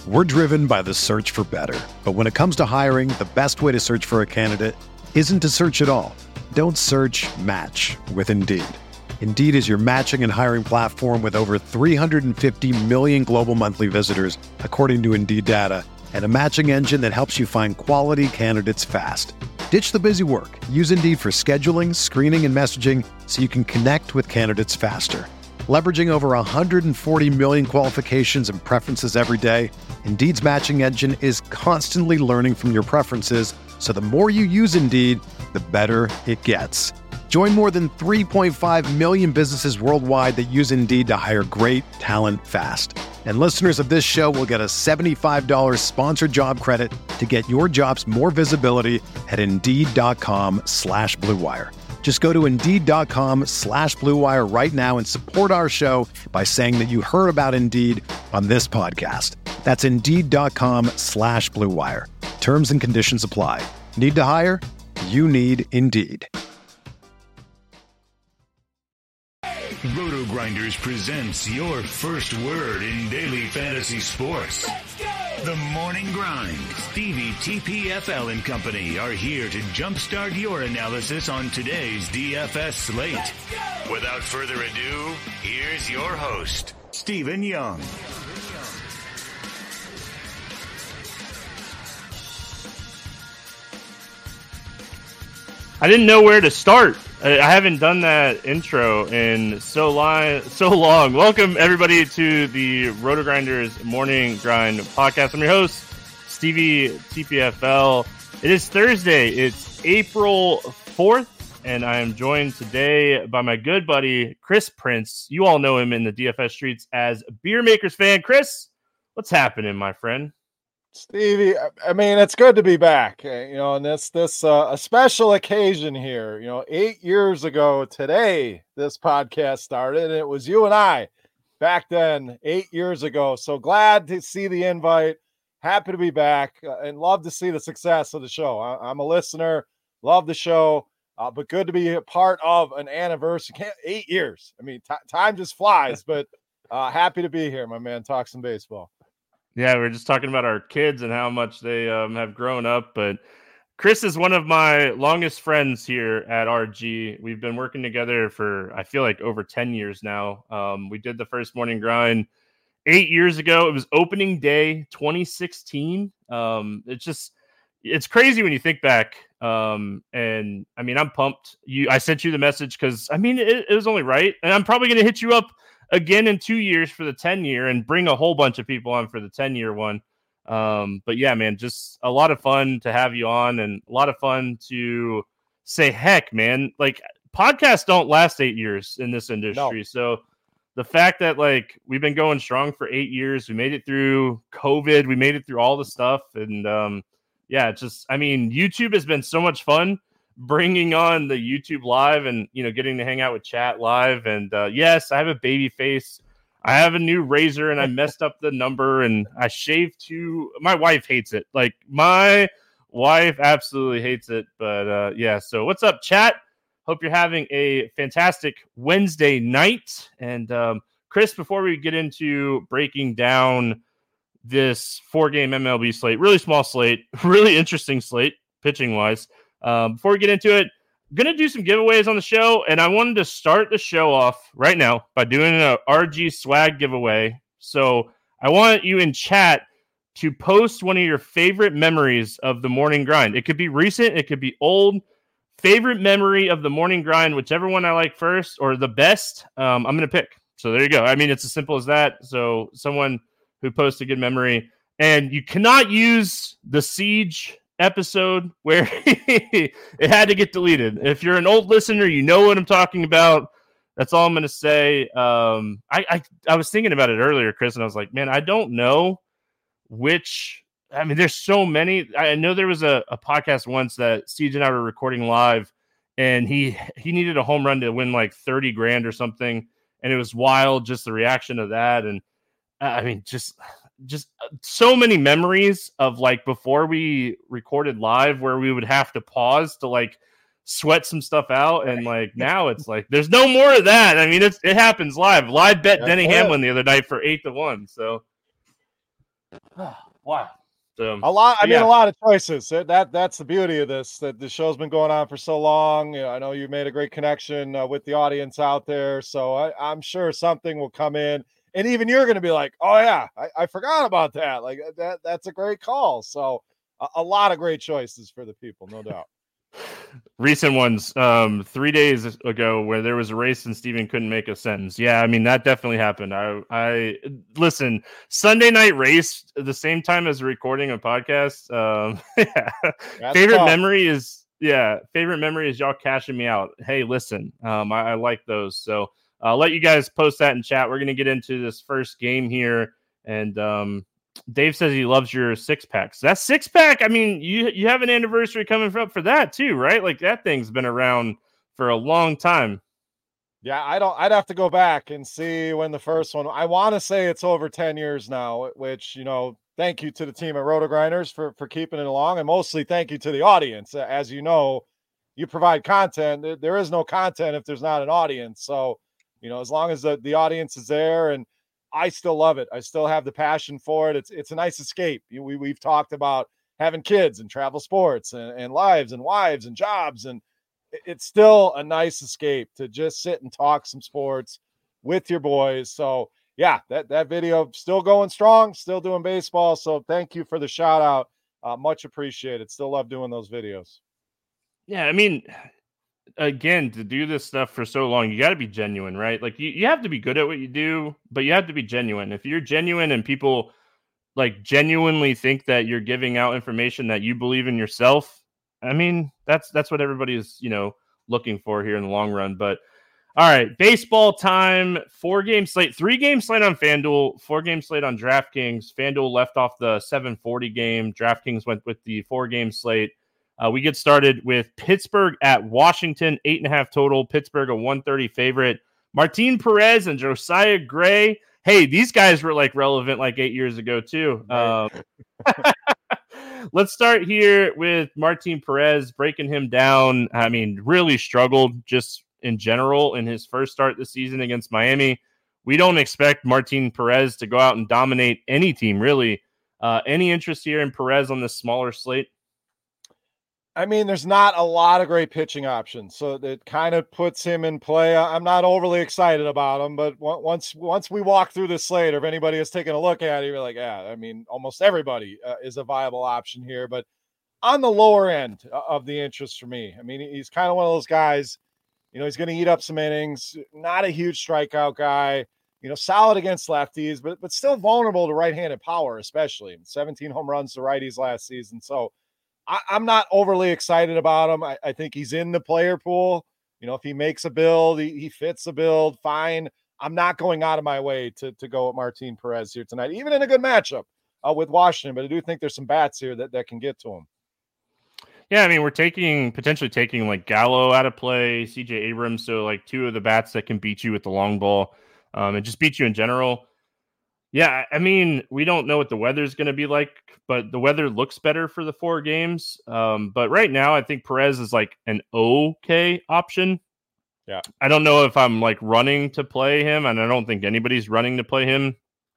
We're driven by the search for better. But when it comes to hiring, the best way to search for a candidate isn't to search at all. Don't search, match with Indeed. Indeed is your matching and hiring platform with over 350 million global monthly visitors, according to Indeed data, and a matching engine that helps you find quality candidates fast. Ditch the busy work. Use Indeed for scheduling, screening, and messaging so you can connect with candidates faster. Leveraging over 140 million qualifications and preferences every day, Indeed's matching engine is constantly learning from your preferences, so the more you use Indeed, the better it gets. Join more than 3.5 million businesses worldwide that use Indeed to hire great talent fast. And listeners of this show will get a $75 sponsored job credit to get your jobs more visibility at Indeed.com/Blue Wire. Just go to Indeed.com/Blue Wire right now and support our show by saying that you heard about Indeed on this podcast. That's Indeed.com/Blue Wire. Terms and conditions apply. Need to hire? You need Indeed. Roto Grinders presents your first word in daily fantasy sports. The Morning Grind. Stevie, TPFL and company are here to jumpstart your analysis on today's DFS slate. Without further ado, here's your host, Stephen Young. I didn't know where to start. I haven't done that intro in so long. Welcome, everybody, to the Roto Grinders Morning Grind podcast. I'm your host, Stevie TPFL. It is Thursday. It's April 4th, and I am joined today by my good buddy, Chris Prince. You all know him in the DFS streets as Beer Makers fan. Chris, what's happening, my friend? Stevie, I mean, it's good to be back, on this a special occasion here. 8 years ago today, this podcast started, and it was you and I back then, 8 years ago. So glad to see the invite. Happy to be back and love to see the success of the show. I'm a listener, love the show, but good to be a part of an anniversary. 8 years. I mean, time just flies, but happy to be here, my man. Talk some baseball. Yeah, we're just talking about our kids and how much they have grown up. But Chris is one of my longest friends here at RG. We've been working together for, I feel like, over 10 years now. We did the first Morning Grind 8 years ago. It was opening day 2016. It's crazy when you think back. And I mean, I'm pumped. I sent you the message because, I mean, it was only right. And I'm probably going to hit you up again in 2 years for the 10-year and bring a whole bunch of people on for the 10-year one. But yeah, man, just a lot of fun to have you on and a lot of fun to say, heck, man, like podcasts don't last 8 years in this industry. No. So the fact that like we've been going strong for 8 years, we made it through COVID, we made it through all the stuff. And yeah, I mean, YouTube has been so much fun. Bringing on the YouTube live and, getting to hang out with chat live. And yes, I have a baby face. I have a new razor and I messed up the number and I shaved my wife hates it. Like my wife absolutely hates it. But yeah, so what's up, chat? Hope you're having a fantastic Wednesday night. And Chris, before we get into breaking down this 4-game MLB slate, really small slate, really interesting slate, pitching wise. Before we get into it, I'm going to do some giveaways on the show, and I wanted to start the show off right now by doing an RG swag giveaway. So I want you in chat to post one of your favorite memories of the Morning Grind. It could be recent, it could be old. Favorite memory of the Morning Grind, whichever one I like first or the best, I'm going to pick. So there you go. I mean, it's as simple as that. So someone who posts a good memory, and you cannot use the Siege episode where it had to get deleted. If you're an old listener, you know what I'm talking about. That's all I'm going to say. I was thinking about it earlier, Chris, and I was like, man, I don't know which. I mean, there's so many. I know there was a podcast once that Siege and I were recording live, and he needed a home run to win like 30 grand or something, and it was wild, just the reaction of that. And I mean, just so many memories of like before we recorded live where we would have to pause to like sweat some stuff out. And like now it's like there's no more of that. I mean, it happens live. Live bet Denny Hamlin the other night for 8-1. So Wow. So, a lot. I mean, yeah. a lot of choices. That's the beauty of this. That the show's been going on for so long. You know, I know you made a great connection with the audience out there. So I'm sure something will come in, and even you're going to be like, "Oh yeah, I forgot about that." Like that's a great call. So a lot of great choices for the people, no doubt. Recent ones, 3 days ago, where there was a race and Steven couldn't make a sentence. Yeah, I mean that definitely happened. I listen. Sunday night race the same time as recording a podcast. Yeah. Favorite tough. memory is y'all cashing me out. Hey, listen, I like those. So I'll let you guys post that in chat. We're gonna get into this first game here, and Dave says he loves your 6-packs. That 6-pack, I mean, you have an anniversary coming up for that too, right? Like that thing's been around for a long time. Yeah, I'd have to go back and see when the first one. I want to say it's over 10 years now, which, thank you to the team at Roto Grinders for keeping it along, and mostly thank you to the audience. As you know, you provide content. There is no content if there's not an audience. So, as long as the audience is there, and I still love it. I still have the passion for it. It's a nice escape. We've talked about having kids and travel sports and lives and wives and jobs, and it's still a nice escape to just sit and talk some sports with your boys. So yeah, that video still going strong, still doing baseball. So thank you for the shout out. Much appreciated. Still love doing those videos. Yeah, I mean, again, to do this stuff for so long, you got to be genuine, right? Like you have to be good at what you do, but you have to be genuine. If you're genuine and people like genuinely think that you're giving out information that you believe in yourself, I mean, that's what everybody is, looking for here in the long run. But all right, baseball time. 4-game slate, 3-game slate on FanDuel, 4-game slate on DraftKings. FanDuel left off the 7:40 game. DraftKings went with the 4-game slate. We get started with Pittsburgh at Washington, 8.5 total. Pittsburgh a 130 favorite. Martin Perez and Josiah Gray. Hey, these guys were like relevant like 8 years ago too. Let's start here with Martin Perez, breaking him down. I mean, really struggled just in general in his first start this season against Miami. We don't expect Martin Perez to go out and dominate any team, really. Any interest here in Perez on this smaller slate? I mean, there's not a lot of great pitching options, so that kind of puts him in play. I'm not overly excited about him, but once we walk through the slate, or if anybody has taken a look at it, you're like, yeah, I mean, almost everybody is a viable option here, but on the lower end of the interest for me. I mean, he's kind of one of those guys, he's going to eat up some innings, not a huge strikeout guy, solid against lefties, but still vulnerable to right-handed power, especially 17 home runs to righties last season. So I'm not overly excited about him. I think he's in the player pool. If he makes a build, he fits the build, fine. I'm not going out of my way to go with Martin Perez here tonight, even in a good matchup with Washington. But I do think there's some bats here that can get to him. Yeah, I mean, we're potentially taking like Gallo out of play, CJ Abrams, so like two of the bats that can beat you with the long ball and just beat you in general. Yeah, I mean, we don't know what the weather's going to be like, but the weather looks better for the 4 games. But right now, I think Perez is like an okay option. Yeah. I don't know if I'm like running to play him, and I don't think anybody's running to play him.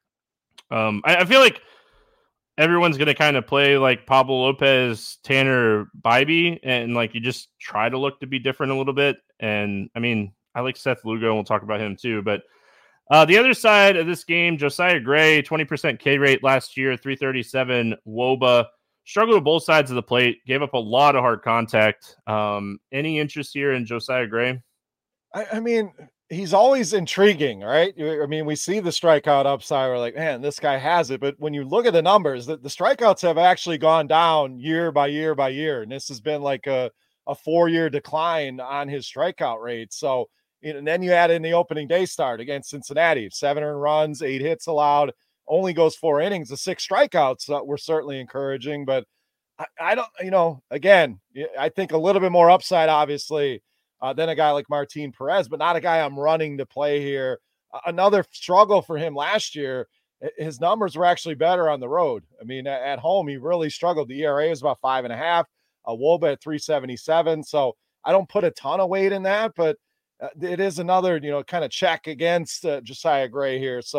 I feel like everyone's going to kind of play like Pablo Lopez, Tanner Bibee, and like you just try to look to be different a little bit. And I mean, I like Seth Lugo, and we'll talk about him too, but the other side of this game, Josiah Gray, 20% K rate last year, 337 WOBA. Struggled with both sides of the plate, gave up a lot of hard contact. Any interest here in Josiah Gray? I mean, he's always intriguing, right? I mean, we see the strikeout upside. We're like, man, this guy has it. But when you look at the numbers, the strikeouts have actually gone down year by year by year. And this has been like a 4-year decline on his strikeout rate. So, and then you add in the opening day start against Cincinnati, 7 earned runs, 8 hits allowed, only goes 4 innings. The 6 strikeouts were certainly encouraging, but I don't, again, I think a little bit more upside, obviously, than a guy like Martin Perez, but not a guy I'm running to play here. Another struggle for him last year, his numbers were actually better on the road. I mean, at home, he really struggled. The ERA was about 5.5, a WOBA at 377. So I don't put a ton of weight in that, but it is another, kind of check against Josiah Gray here. So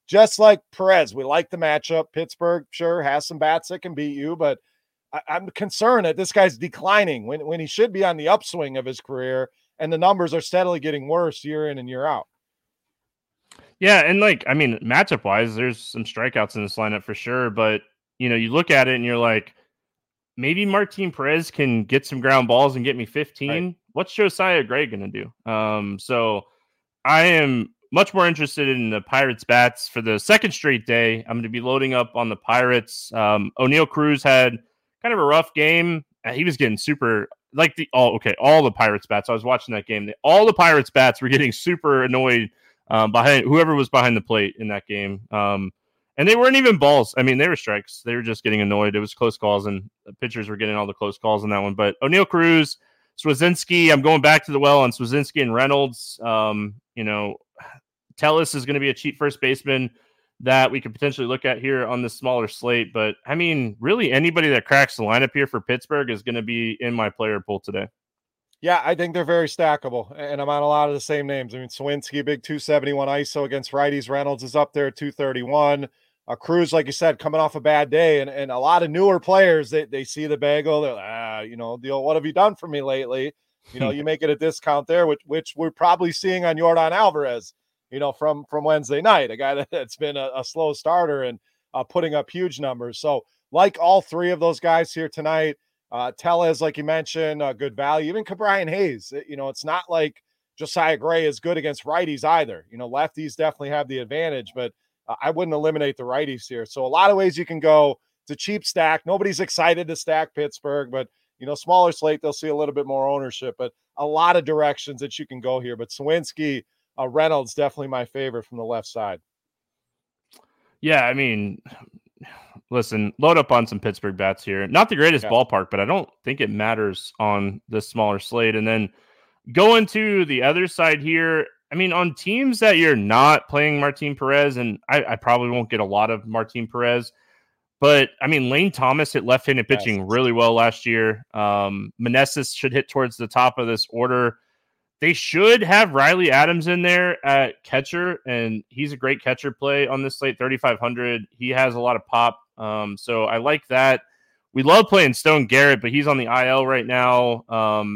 just like Perez. We like the matchup. Pittsburgh, sure, has some bats that can beat you, but I'm concerned that this guy's declining when he should be on the upswing of his career, and the numbers are steadily getting worse year in and year out. Yeah, and matchup wise, there's some strikeouts in this lineup for sure. But you look at it and you're like, maybe Martin Perez can get some ground balls and get me 15. Right. What's Josiah Gray going to do? So I am much more interested in the Pirates bats for the second straight day. I'm going to be loading up on the Pirates. O'Neal Cruz had kind of a rough game. He was getting super all the Pirates bats. I was watching that game. All the Pirates bats were getting super annoyed behind whoever was behind the plate in that game. And they weren't even balls. I mean, they were strikes. They were just getting annoyed. It was close calls, and the pitchers were getting all the close calls on that one. But O'Neal Cruz, Swazinski, I'm going back to the well on Swazinski and Reynolds. Tellis is going to be a cheap first baseman that we could potentially look at here on this smaller slate. But, I mean, really anybody that cracks the lineup here for Pittsburgh is going to be in my player pool today. Yeah, I think they're very stackable, and I'm on a lot of the same names. I mean, Sawinski, big 271 ISO against righties. Reynolds is up there at 231. Cruz, like you said, coming off a bad day, and a lot of newer players, they see the bagel. They're like, what have you done for me lately? You make it a discount there, which we're probably seeing on Yordan Alvarez, from Wednesday night, a guy that's been a slow starter and putting up huge numbers. So like all three of those guys here tonight, Tellez, like you mentioned, good value. Even Ke'Bryan Hayes, it's not like Josiah Gray is good against righties either. Lefties definitely have the advantage, but I wouldn't eliminate the righties here. So a lot of ways you can go. It's a cheap stack. Nobody's excited to stack Pittsburgh, but, smaller slate, they'll see a little bit more ownership, but a lot of directions that you can go here. But Sawinski, Reynolds, definitely my favorite from the left side. Yeah, I mean, listen, load up on some Pittsburgh bats here. Not the greatest ballpark, but I don't think it matters on this smaller slate. And then going to the other side here, I mean, on teams that you're not playing Martin Perez, and I probably won't get a lot of Martin Perez, but I mean, Lane Thomas hit left-handed pitching really well last year. Meneses should hit towards the top of this order. They should have Riley Adams in there at catcher, and he's a great catcher play on this slate, 3,500. He has a lot of pop. So I like that. We love playing Stone Garrett, but he's on the IL right now.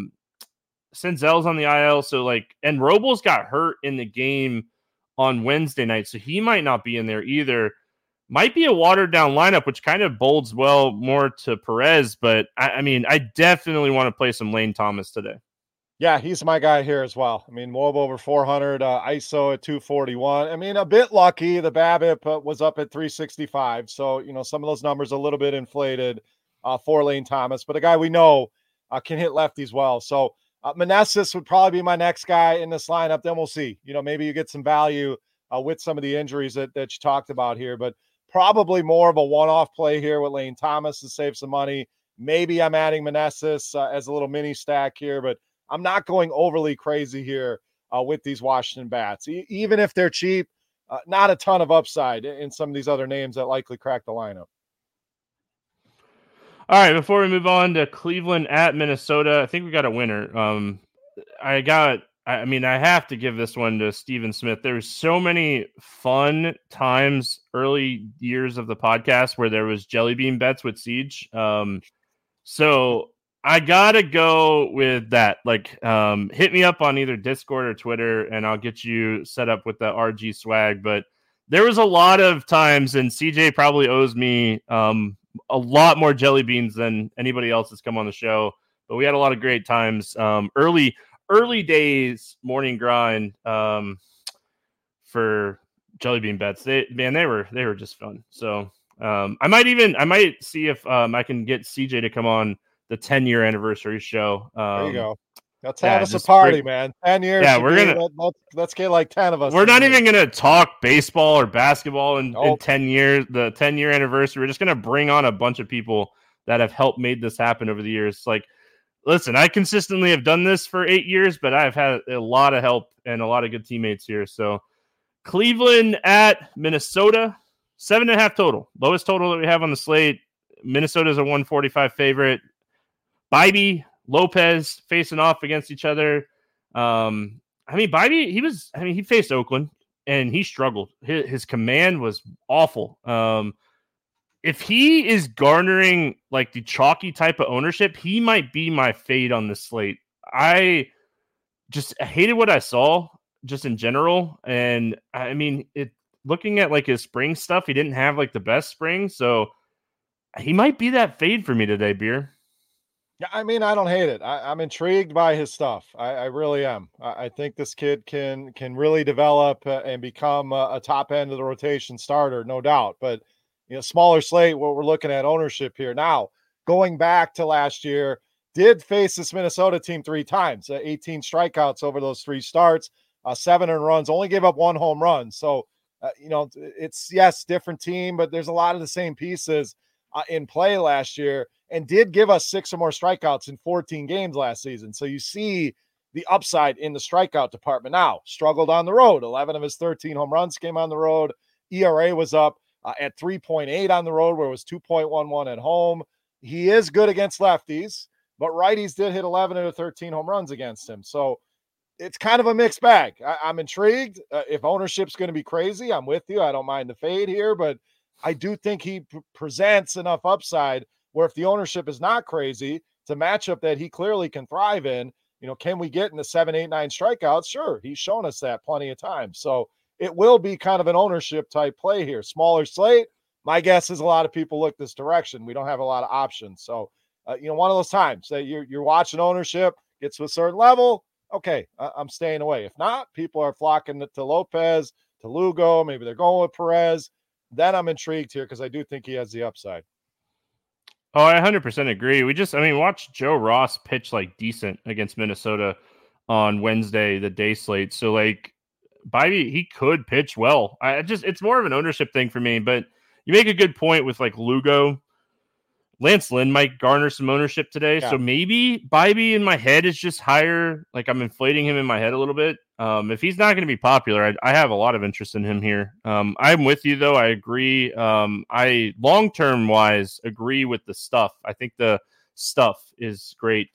Senzel's on the IL. And Robles got hurt in the game on Wednesday night, so he might not be in there either. Might be a watered down lineup, which kind of bodes well more to Perez, but I definitely want to play some Lane Thomas today. Yeah, he's my guy here as well. I mean, WOB over 400, ISO at 241. I mean, a bit lucky. The BABIP was up at 365. So, some of those numbers a little bit inflated for Lane Thomas, but a guy we know can hit lefties well. So Meneses would probably be my next guy in this lineup. Then we'll see. Maybe you get some value with some of the injuries that you talked about here, but probably more of a one-off play here with Lane Thomas to save some money. Maybe I'm adding Meneses as a little mini stack here, but I'm not going overly crazy here with these Washington bats. Even if they're cheap, not a ton of upside in some of these other names that likely crack the lineup. All right, before we move on to Cleveland at Minnesota, I think we got a winner. I have to give this one to Steven Smith. There's so many fun times early years of the podcast where there was jelly bean bets with Siege. So I gotta go with that. Hit me up on either Discord or Twitter, and I'll get you set up with the RG swag. But there was a lot of times, and CJ probably owes me a lot more jelly beans than anybody else that's come on the show. But we had a lot of great times. Early days morning grind for jelly bean bets. They were just fun. So I might see if I can get CJ to come on the 10-year anniversary show. There you go. Let's have us a party, man. 10 years. Yeah, let's get like 10 of us. We're not even gonna talk baseball or basketball in 10 years. The 10-year anniversary. We're just gonna bring on a bunch of people that have helped made this happen over the years. Listen, I consistently have done this for 8 years, but I've had a lot of help and a lot of good teammates here. So Cleveland at Minnesota, 7.5 total. Lowest total that we have on the slate. Minnesota's a 145 favorite. Bibee, Lopez facing off against each other. Bibee, he faced Oakland and he struggled. His command was awful. If he is garnering like the chalky type of ownership, he might be my fade on the slate. I just hated what I saw just in general. And I mean, looking at like his spring stuff, he didn't have like the best spring. So he might be that fade for me today, Beer. Yeah, I mean, I don't hate it. I'm intrigued by his stuff. I really am. I think this kid can really develop and become a top end of the rotation starter, no doubt. But smaller slate, what we're looking at ownership here now. Going back to last year, did face this Minnesota team 3 times, 18 strikeouts over those 3 starts, 7 earned runs, only gave up 1 home run. So, it's different team, but there's a lot of the same pieces in play last year. And did give us 6 or more strikeouts in 14 games last season. So you see the upside in the strikeout department. Now, struggled on the road. 11 of his 13 home runs came on the road. ERA was up at 3.8 on the road, where it was 2.11 at home. He is good against lefties, but righties did hit 11 of the 13 home runs against him. So it's kind of a mixed bag. I'm intrigued. If ownership's going to be crazy, I'm with you. I don't mind the fade here, but I do think he presents enough upside where if the ownership is not crazy, it's a matchup that he clearly can thrive in. Can we get in the 7, 8, 9 strikeouts? Sure. He's shown us that plenty of times. So it will be kind of an ownership type play here. Smaller slate. My guess is a lot of people look this direction. We don't have a lot of options. So, one of those times that you're watching ownership, gets to a certain level. Okay, I'm staying away. If not, people are flocking to Lopez, to Lugo. Maybe they're going with Perez. Then I'm intrigued here because I do think he has the upside. Oh, I 100% agree. Watch Joe Ross pitch like decent against Minnesota on Wednesday, the day slate. So like Bibee, he could pitch well. It's more of an ownership thing for me, but you make a good point with like Lugo. Lance Lynn might garner some ownership today. Yeah. So maybe Bibee in my head is just higher. Like I'm inflating him in my head a little bit. If he's not going to be popular, I have a lot of interest in him here. I'm with you though. I agree. I long-term wise agree with the stuff. I think the stuff is great.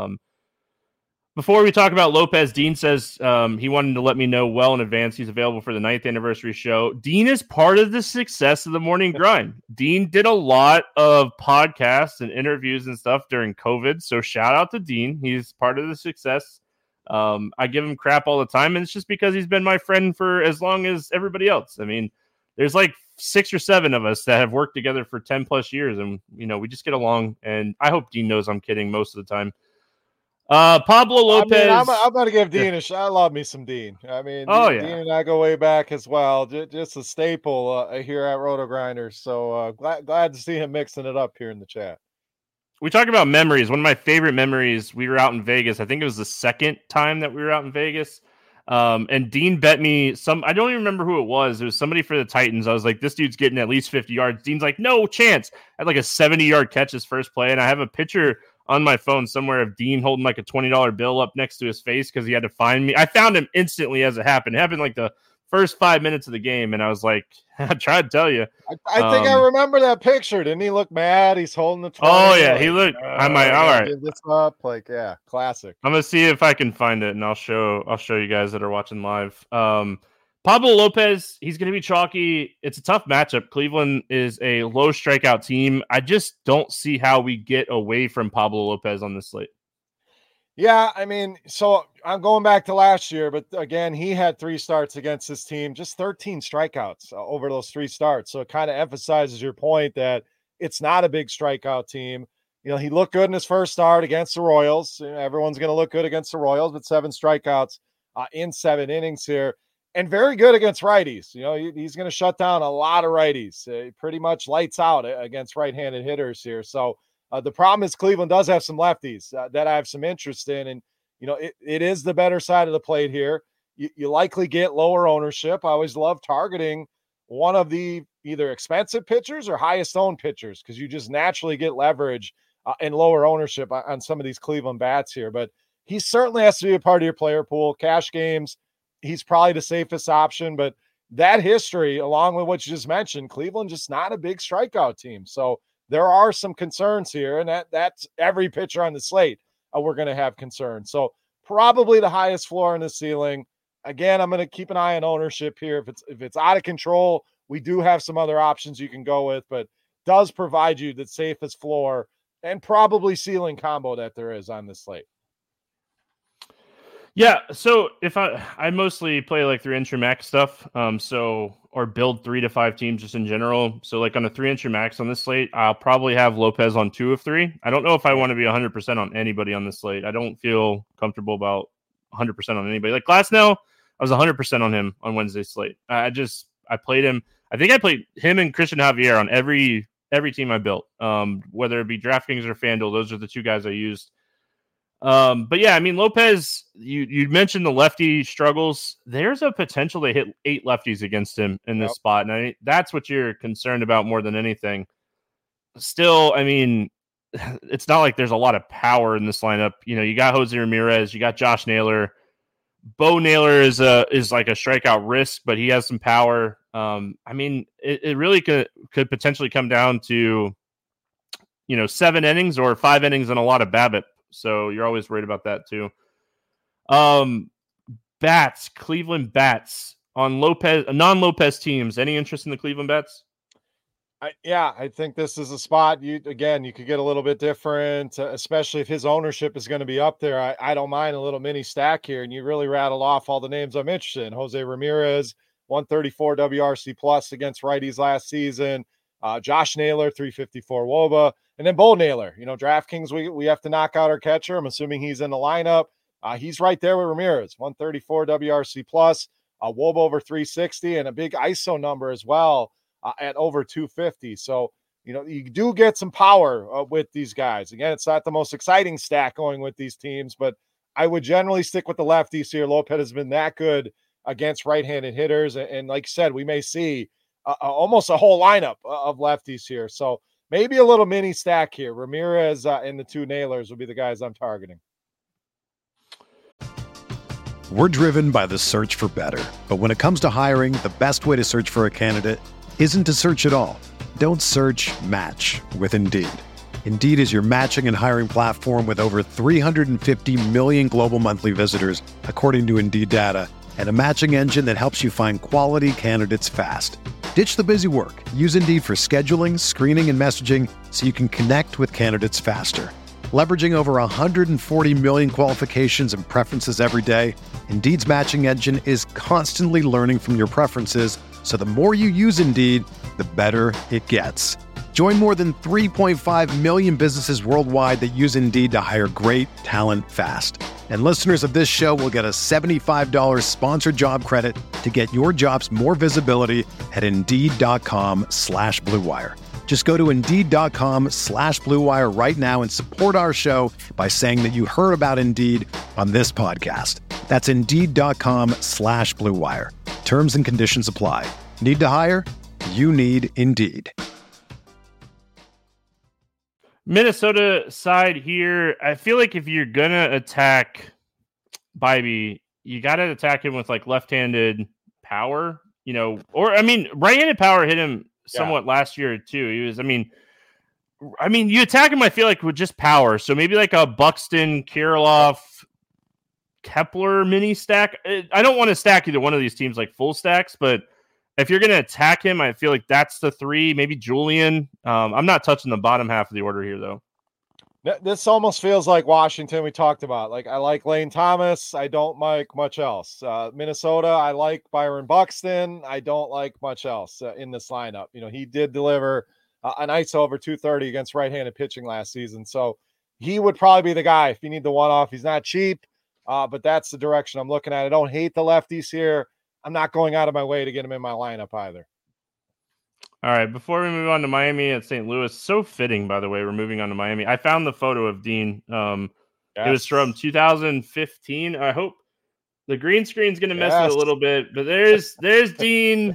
Before we talk about Lopez, Dean says he wanted to let me know well in advance he's available for the 9th anniversary show. Dean is part of the success of the morning grind. Dean did a lot of podcasts and interviews and stuff during COVID. So shout out to Dean. He's part of the success. I give him crap all the time, and it's just because he's been my friend for as long as everybody else. I mean, there's like 6 or 7 of us that have worked together for 10 plus years, and we just get along. And I hope Dean knows I'm kidding most of the time. Pablo Lopez. I'm going to give Dean a shot. I love me some Dean. Dean and I go way back as well. Just a staple here at Roto Grinders. So glad to see him mixing it up here in the chat. We talk about memories. One of my favorite memories, we were out in Vegas. I think it was the second time that we were out in Vegas. And Dean bet me I don't even remember who it was. It was somebody for the Titans. I was like, this dude's getting at least 50 yards. Dean's like, no chance. I had like a 70-yard catch his first play. And I have a picture on my phone somewhere of Dean holding like a $20 bill up next to his face because he had to find me. I found him instantly as it happened. It happened like the first 5 minutes of the game, and I was like, I tried to tell you. I think I remember that picture. Didn't he look mad? He's holding the 20. Oh, yeah, he looked. I'm like, all right. This up, like, yeah, classic. I'm gonna see if I can find it, and I'll show you guys that are watching live. Pablo Lopez, he's going to be chalky. It's a tough matchup. Cleveland is a low strikeout team. I just don't see how we get away from Pablo Lopez on this slate. Yeah, so I'm going back to last year, but again, he had 3 starts against this team, just 13 strikeouts over those 3 starts. So it kind of emphasizes your point that it's not a big strikeout team. He looked good in his first start against the Royals. Everyone's going to look good against the Royals, but 7 strikeouts in 7 innings here. And very good against righties. He's going to shut down a lot of righties. Pretty much lights out against right-handed hitters here. So the problem is Cleveland does have some lefties that I have some interest in. And, it is the better side of the plate here. You likely get lower ownership. I always love targeting one of the either expensive pitchers or highest owned pitchers because you just naturally get leverage and lower ownership on some of these Cleveland bats here. But he certainly has to be a part of your player pool. Cash games, he's probably the safest option, but that history, along with what you just mentioned, Cleveland just not a big strikeout team. So there are some concerns here, and that's every pitcher on the slate. We're going to have concerns. So probably the highest floor in the ceiling. again, I'm going to keep an eye on ownership here. If it's out of control, we do have some other options you can go with, but does provide you the safest floor and probably ceiling combo that there is on this slate. Yeah, so if I mostly play like 3-inch max stuff, or build 3 to 5 teams just in general. So like on a 3-inch max on this slate, I'll probably have Lopez on 2 of 3. I don't know if I want to be 100% on anybody on this slate. I don't feel comfortable about 100% on anybody. Like Glasnow, I was 100% on him on Wednesday's slate. I played him. I think I played him and Christian Javier on every team I built, whether it be DraftKings or FanDuel. Those are the 2 guys I used. But yeah, I mean, Lopez, you mentioned the lefty struggles. There's a potential to hit 8 lefties against him in this spot. And that's what you're concerned about more than anything. Still, I mean, it's not like there's a lot of power in this lineup. You know, you got Jose Ramirez, you got Josh Naylor. Bo Naylor is like a strikeout risk, but he has some power. I mean, it really could potentially come down to, 7 innings or 5 innings and a lot of BABIP. So you're always worried about that too. Cleveland Bats on non-Lopez teams. Any interest in the Cleveland Bats? I think this is a spot you could get a little bit different, especially if his ownership is going to be up there. I don't mind a little mini stack here, and you really rattle off all the names I'm interested in. Jose Ramirez, 134 WRC plus against righties last season. Josh Naylor, 354 WOBA. And then Bo Naylor, DraftKings, we have to knock out our catcher. I'm assuming he's in the lineup. He's right there with Ramirez, 134 WRC plus, WOBA over 360, and a big ISO number as well at over 250. So, you do get some power with these guys. Again, it's not the most exciting stack going with these teams, but I would generally stick with the lefties here. Lopez has been that good against right-handed hitters. And like you said, we may see almost a whole lineup of lefties here. So, maybe a little mini stack here. Ramirez and the 2 Nailers will be the guys I'm targeting. We're driven by the search for better. But when it comes to hiring, the best way to search for a candidate isn't to search at all. Don't search, match with Indeed. Indeed is your matching and hiring platform with over 350 million global monthly visitors, according to Indeed data, and a matching engine that helps you find quality candidates fast. Ditch the busy work. Use Indeed for scheduling, screening, and messaging so you can connect with candidates faster. Leveraging over 140 million qualifications and preferences every day, Indeed's matching engine is constantly learning from your preferences, so the more you use Indeed, the better it gets. Join more than 3.5 million businesses worldwide that use Indeed to hire great talent fast. And listeners of this show will get a $75 sponsored job credit to get your jobs more visibility at Indeed.com/Blue Wire. Just go to Indeed.com/Blue Wire right now and support our show by saying that you heard about Indeed on this podcast. That's Indeed.com/Blue Wire. Terms and conditions apply. Need to hire? You need Indeed. Minnesota side here, I feel like if you're going to attack Bibee, you got to attack him with like left-handed power, right-handed power hit him somewhat last year too. He was, you attack him, I feel like with just power. So maybe like a Buxton, Kirilloff, Kepler mini stack. I don't want to stack either one of these teams like full stacks, but if you're going to attack him, I feel like that's the 3, maybe Julian. I'm not touching the bottom half of the order here, though. This almost feels like Washington we talked about. Like, I like Lane Thomas. I don't like much else. Minnesota, I like Byron Buxton. I don't like much else in this lineup. He did deliver an ISO over 230 against right-handed pitching last season. So he would probably be the guy if you need the one-off. He's not cheap, but that's the direction I'm looking at. I don't hate the lefties here. I'm not going out of my way to get him in my lineup either. All right, before we move on to Miami at St. Louis, so fitting, by the way, we're moving on to Miami. I found the photo of Dean. It was from 2015. I hope the green screen's going to mess it a little bit, but there's Dean.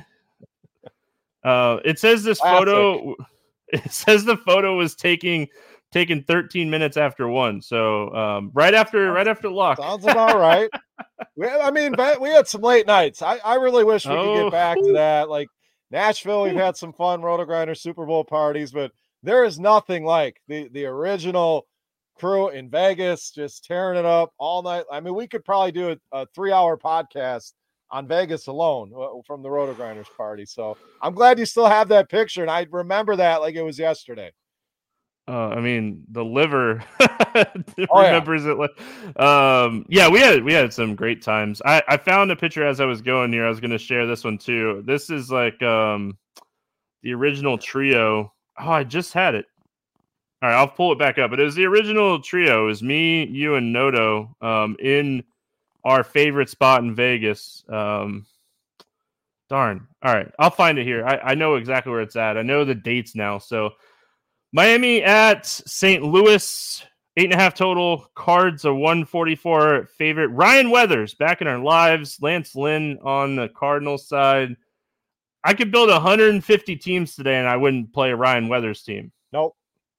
It says this photo. It says the photo was taken 13 minutes after 1. So right after luck. Sounds about right. We had some late nights. I really wish we could get back to that. Like Nashville, we've had some fun Roto Grinder Super Bowl parties, but there is nothing like the original crew in Vegas, just tearing it up all night. I mean, we could probably do a 3-hour podcast on Vegas alone from the Roto Grinders party. So I'm glad you still have that picture. And I remember that like it was yesterday. I mean, the liver remembers it. Yeah, we had some great times. I found a picture as I was going here. I was going to share this one too. This is like the original trio. Oh, I just had it. All right, I'll pull it back up. But it was the original trio. It was me, you, and Noto in our favorite spot in Vegas. Darn. All right, I'll find it here. I know exactly where it's at. I know the dates now. So Miami at St. Louis, 8.5 total. Cards a 144 favorite. Ryan Weathers back in our lives. Lance Lynn on the Cardinals side. I could build 150 teams today, and I wouldn't play a Ryan Weathers team. Nope.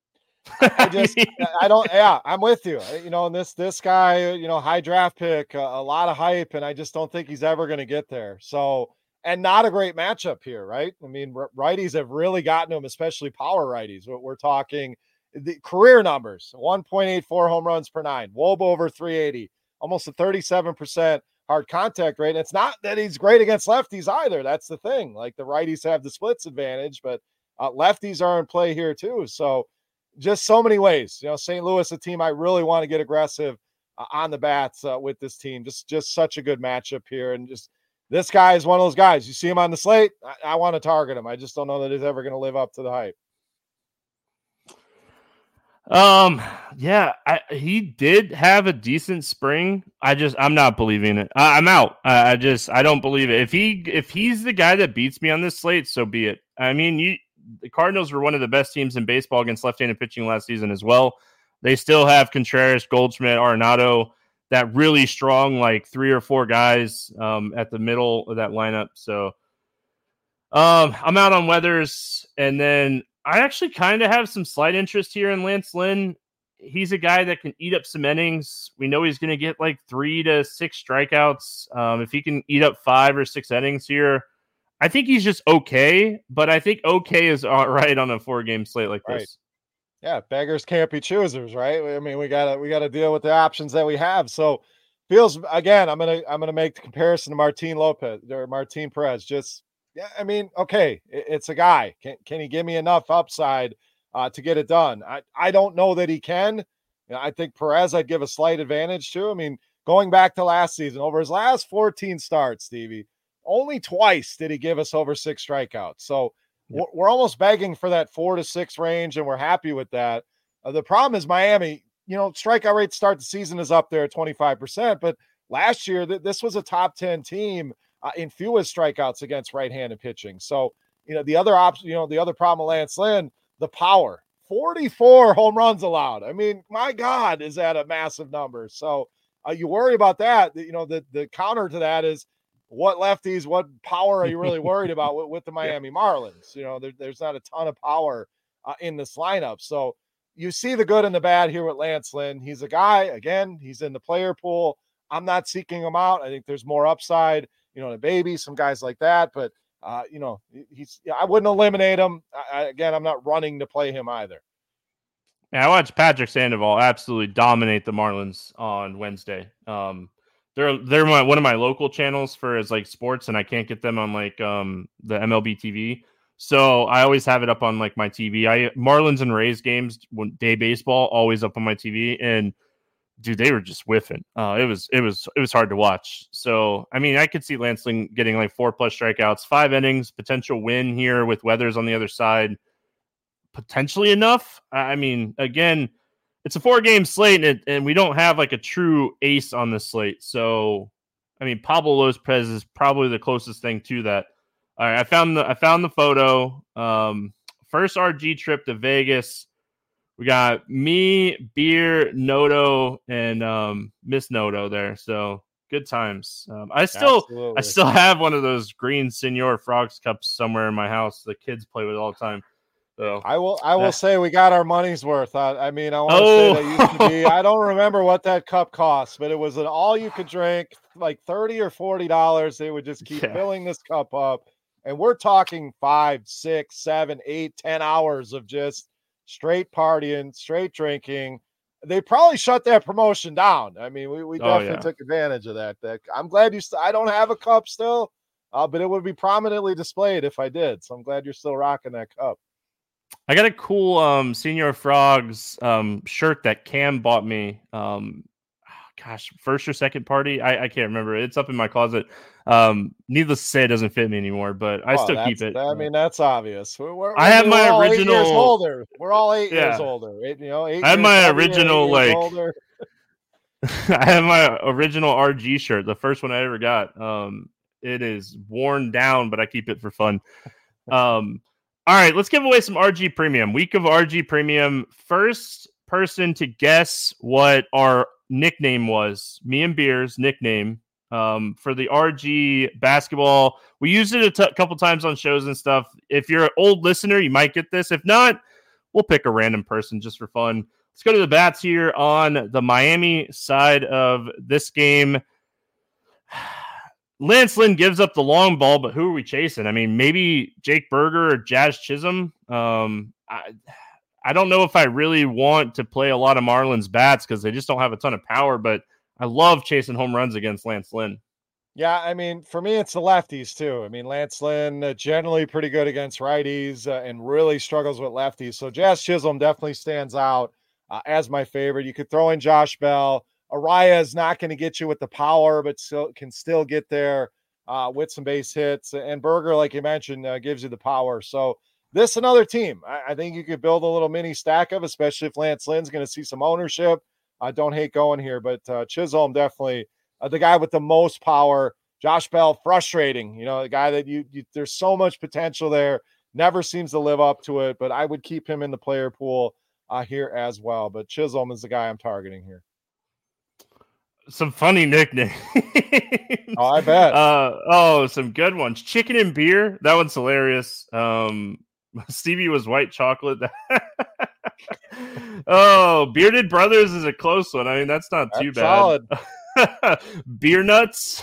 I don't. Yeah, I'm with you. You know, and this guy, you know, high draft pick, a lot of hype, and I just don't think he's ever going to get there. So, and not a great matchup here, right? I mean, righties have really gotten him, especially power righties. We're talking the career numbers: 1.84 home runs per 9, WOBA over 380, almost a 37% hard contact rate. And it's not that he's great against lefties either. That's the thing. Like the righties have the splits advantage, but lefties are in play here too. So. Just so many ways, you know, St. Louis, a team I really want to get aggressive on the bats with this team. Just such a good matchup here. And just this guy is one of those guys. You see him on the slate, I want to target him. I just don't know that he's ever going to live up to the hype. Yeah, he did have a decent spring. I'm not believing it. I'm out. I don't believe it. If he's the guy that beats me on this slate, so be it. I mean, the Cardinals were one of the best teams in baseball against left-handed pitching last season as well. They still have Contreras, Goldschmidt, Arenado, that really strong, like 3 or 4 guys at the middle of that lineup. So I'm out on Weathers. And then I actually kind of have some slight interest here in Lance Lynn. He's a guy that can eat up some innings. We know he's going to get like 3 to 6 strikeouts. If he can eat up 5 or 6 innings here, I think he's just okay, but I think okay is all right on a 4-game slate like this. Yeah, beggars can't be choosers, right? I mean, we gotta deal with the options that we have. So feels again, I'm gonna make the comparison to Martin Perez. Just yeah, I mean, okay, it's a guy. Can he give me enough upside to get it done? I don't know that he can. You know, I think Perez I'd give a slight advantage to. I mean, going back to last season, over his last 14 starts, Stevie. Only twice did he give us over 6 strikeouts. So we're almost begging for that 4 to 6 range, and we're happy with that. The problem is Miami, you know, strikeout rate to start the season is up there at 25%, but last year this was a top 10 team in fewest strikeouts against right-handed pitching. So, you know, the other option, you know, the other problem with Lance Lynn, the power, 44 home runs allowed. I mean, my God, is that a massive number? So you worry about that. You know, the counter to that is, what lefties, what power are you really worried about with the Miami Marlins? You know, there's not a ton of power in this lineup. So you see the good and the bad here with Lance Lynn. He's a guy, again, he's in the player pool. I'm not seeking him out. I think there's more upside, you know, the baby, some guys like that. But, you know, I wouldn't eliminate him. Again, I'm not running to play him either. Yeah, I watched Patrick Sandoval absolutely dominate the Marlins on Wednesday. They're one of my local channels for as like sports, and I can't get them on like the MLB TV. So I always have it up on like my TV. Marlins and Rays games, day baseball, always up on my TV. And dude, they were just whiffing. It was hard to watch. So I mean, I could see Lance Lynn getting like 4+ strikeouts, 5 innings, potential win here with Weathers on the other side. Potentially enough. I mean, again, it's a 4-game slate, and we don't have like a true ace on the slate. So, I mean, Pablo Lopez is probably the closest thing to that. All right, I found the photo. First RG trip to Vegas. We got me, Beer, Noto, and Miss Noto there. So good times. I still have one of those green Senor Frogs cups somewhere in my house. The kids play with all the time. So I will say we got our money's worth. I mean, I want to say that used to be. I don't remember what that cup cost, but it was an all you could drink, like $30 or $40. They would just keep filling this cup up, and we're talking 5, 6, 7, 8, 10 hours of just straight partying, straight drinking. they probably shut that promotion down. I mean, we definitely took advantage of that. I'm glad I don't have a cup still, but it would be prominently displayed if I did. So I'm glad you're still rocking that cup. I got a cool Senior Frogs shirt that Cam bought me. First or second party. I can't remember. It's up in my closet. Needless to say, it doesn't fit me anymore, but I still keep it. I mean, that's obvious. I have my original. 8 years older. We're all 8 years older. 8 I have my original I have my original RG shirt, the first one I ever got. It is worn down, but I keep it for fun. All right, let's give away some RG Premium. Week of RG Premium. First person to guess what our nickname was, me and Beer's nickname for the RG basketball. We used it a couple times on shows and stuff. If you're an old listener, you might get this. If not, we'll pick a random person just for fun. Let's go to the bats here on the Miami side of this game. Lance Lynn gives up the long ball, but who are we chasing? I mean, maybe Jake Berger or Jazz Chisholm. I don't know if I really want to play a lot of Marlins bats because they just don't have a ton of power, but I love chasing home runs against Lance Lynn. Yeah, I mean, for me, it's the lefties too. I mean, Lance Lynn generally pretty good against righties and really struggles with lefties. So Jazz Chisholm definitely stands out as my favorite. You could throw in Josh Bell. Araya is not going to get you with the power, but can still get there with some base hits. And Berger, like you mentioned, gives you the power. So this another team I think you could build a little mini stack of, especially if Lance Lynn's going to see some ownership. I don't hate going here, but Chisholm definitely the guy with the most power. Josh Bell, frustrating. The guy that you there's so much potential there. Never seems to live up to it, but I would keep him in the player pool here as well. But Chisholm is the guy I'm targeting here. Some funny nicknames. Oh, I bet. Some good ones. Chicken and beer. That one's hilarious. Stevie was white chocolate. Bearded Brothers is a close one. I mean, that's not too bad. Solid. Beer nuts.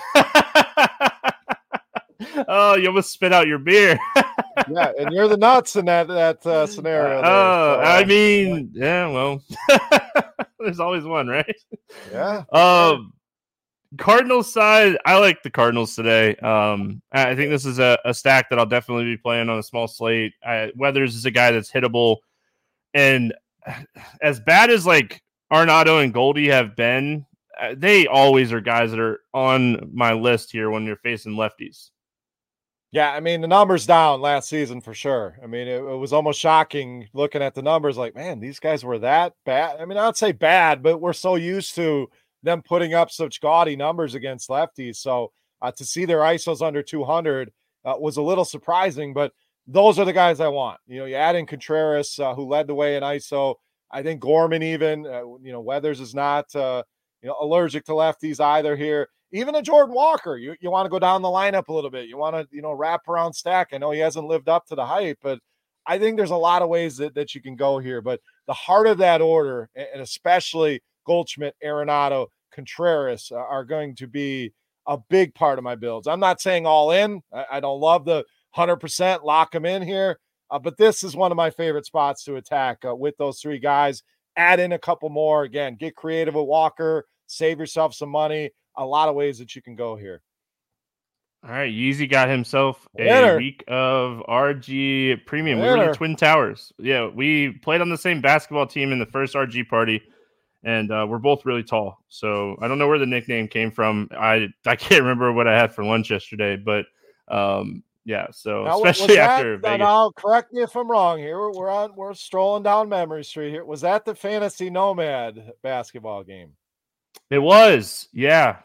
Oh, you almost spit out your beer. Yeah, and you're the nuts in that scenario. I mean, yeah, well, there's always one, right? Yeah. Cardinals side, I like the Cardinals today. I think this is a stack that I'll definitely be playing on a small slate. Weathers is a guy that's hittable, and as bad as like Arenado and Goldie have been, they always are guys that are on my list here when you're facing lefties. Yeah, I mean, the numbers down last season for sure. I mean, it was almost shocking looking at the numbers like, man, these guys were that bad. I mean, I'd say bad, but we're so used to them putting up such gaudy numbers against lefties. So to see their ISOs under 200 was a little surprising, but those are the guys I want. You add in Contreras, who led the way in ISO. I think Gorman even, Weathers is not, allergic to lefties either here. Even a Jordan Walker, you want to go down the lineup a little bit. You want to, wrap around stack. I know he hasn't lived up to the hype, but I think there's a lot of ways that you can go here. But the heart of that order, and especially Goldschmidt, Arenado, Contreras, are going to be a big part of my builds. I'm not saying all in. I don't love the 100% lock them in here, but this is one of my favorite spots to attack with those three guys. Add in a couple more. Again, get creative with Walker, save yourself some money. A lot of ways that you can go here. All right, Yeezy got himself a week of RG Premium. We were the Twin Towers. Yeah, we played on the same basketball team in the first RG party, and we're both really tall. So I don't know where the nickname came from. I can't remember what I had for lunch yesterday, but yeah. So now, especially after Vegas. Now, correct me if I'm wrong here. We're strolling down memory street here. Was that the Fantasy Nomad basketball game? It was, yeah.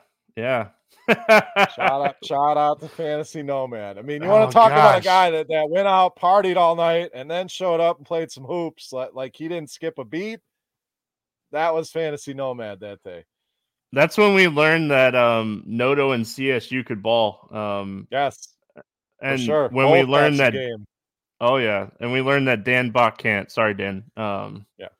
shout out to Fantasy Nomad. I mean, you want to talk about a guy that went out, partied all night, and then showed up and played some hoops like he didn't skip a beat. That was Fantasy Nomad that day. That's when we learned that Noto and CSU could ball. Yes, and sure. When we learned that game. Oh yeah, and we learned that Dan Bach can't. Sorry, Dan. Yeah.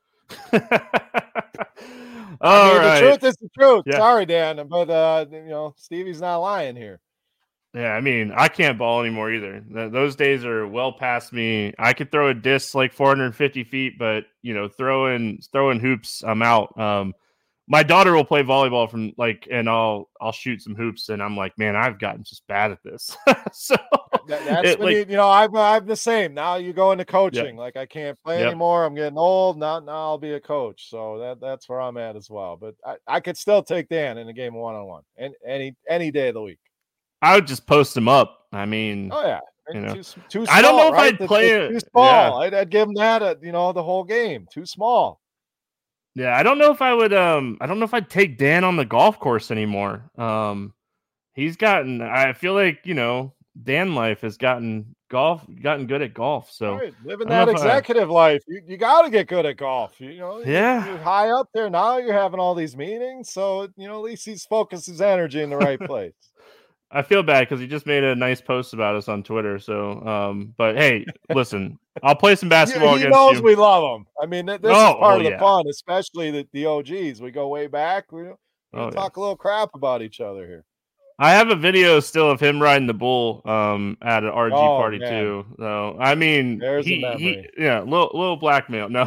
All right. The truth is the truth. Yeah. Sorry, Dan, but Stevie's not lying here. Yeah, I mean, I can't ball anymore either. Those days are well past me. I could throw a disc like 450 feet, but throwing hoops, I'm out. My daughter will play volleyball and I'll shoot some hoops, and I'm like, man, I've gotten just bad at this. So that's when I'm the same. Now you go into coaching. Yep. Like I can't play Yep. anymore. I'm getting old. Now I'll be a coach. So that's where I'm at as well. But I could still take Dan in a game 1-on-1 and any day of the week. I would just post him up. I mean, oh yeah, too small, I don't know if right? I'd play it. Too small. Yeah. I'd give him that. The whole game. Too small. Yeah, I don't know if I would. I don't know if I'd take Dan on the golf course anymore. He's gotten. I feel like Dan life has gotten good at golf. So right. Living that executive life, you got to get good at golf. Yeah, you're high up there now. You're having all these meetings, so at least he's focused his energy in the right place. I feel bad because he just made a nice post about us on Twitter. So, but hey, listen, I'll play some basketball against you. He knows we love him. I mean, this is part of the fun, especially the OGs. We go way back. We talk a little crap about each other here. I have a video still of him riding the bull at an RG party too. So I mean, there's a memory. Little blackmail. No.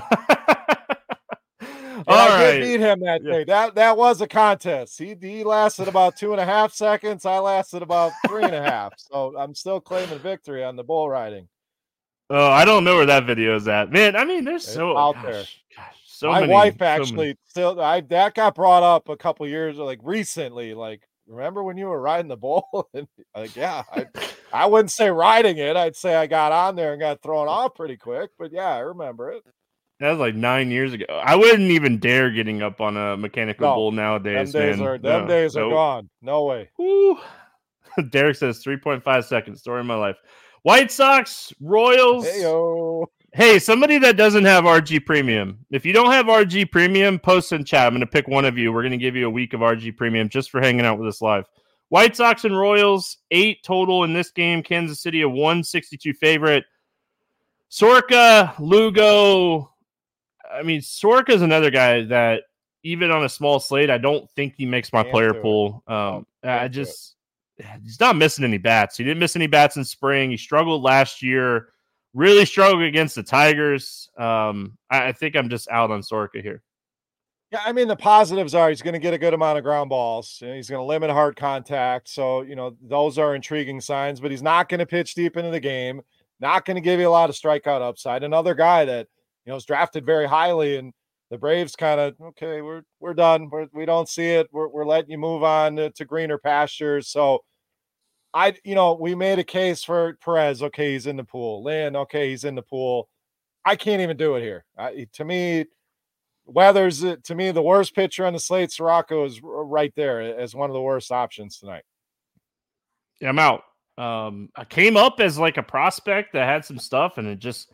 I did beat him that day. That was a contest. He lasted about 2.5 seconds. I lasted about 3.5. So I'm still claiming victory on the bull riding. Oh, I don't know where that video is at, man. I mean, there's so out there. So my many, wife actually that got brought up a couple years recently. Remember when you were riding the bull? And I wouldn't say riding it. I'd say I got on there and got thrown off pretty quick. But yeah, I remember it. That was like 9 years ago. I wouldn't even dare getting up on a mechanical bull nowadays. Them days are gone. No way. Woo. Derek says 3.5 seconds. Story of my life. White Sox, Royals. Hey-o. Hey, somebody that doesn't have RG Premium. If you don't have RG Premium, post in chat. I'm going to pick one of you. We're going to give you a week of RG Premium just for hanging out with us live. White Sox and Royals, 8 total in this game. Kansas City, a 162 favorite. Soroka, Lugo. I mean, Soroka is another guy that even on a small slate, I don't think he makes my player pool. He's not missing any bats. He didn't miss any bats in spring. He struggled last year. Really struggled against the Tigers. I think I'm just out on Soroka here. Yeah, I mean, the positives are he's going to get a good amount of ground balls. He's going to limit hard contact. So, those are intriguing signs, but he's not going to pitch deep into the game. Not going to give you a lot of strikeout upside. Another guy that, was drafted very highly, and the Braves kind of, okay, we're done. We don't see it. We're letting you move on to greener pastures. So, we made a case for Perez. Okay, he's in the pool. Lynn, okay, he's in the pool. I can't even do it here. To me, Weathers, the worst pitcher on the slate. Soroka is right there as one of the worst options tonight. Yeah, I'm out. I came up as like a prospect that had some stuff, and it just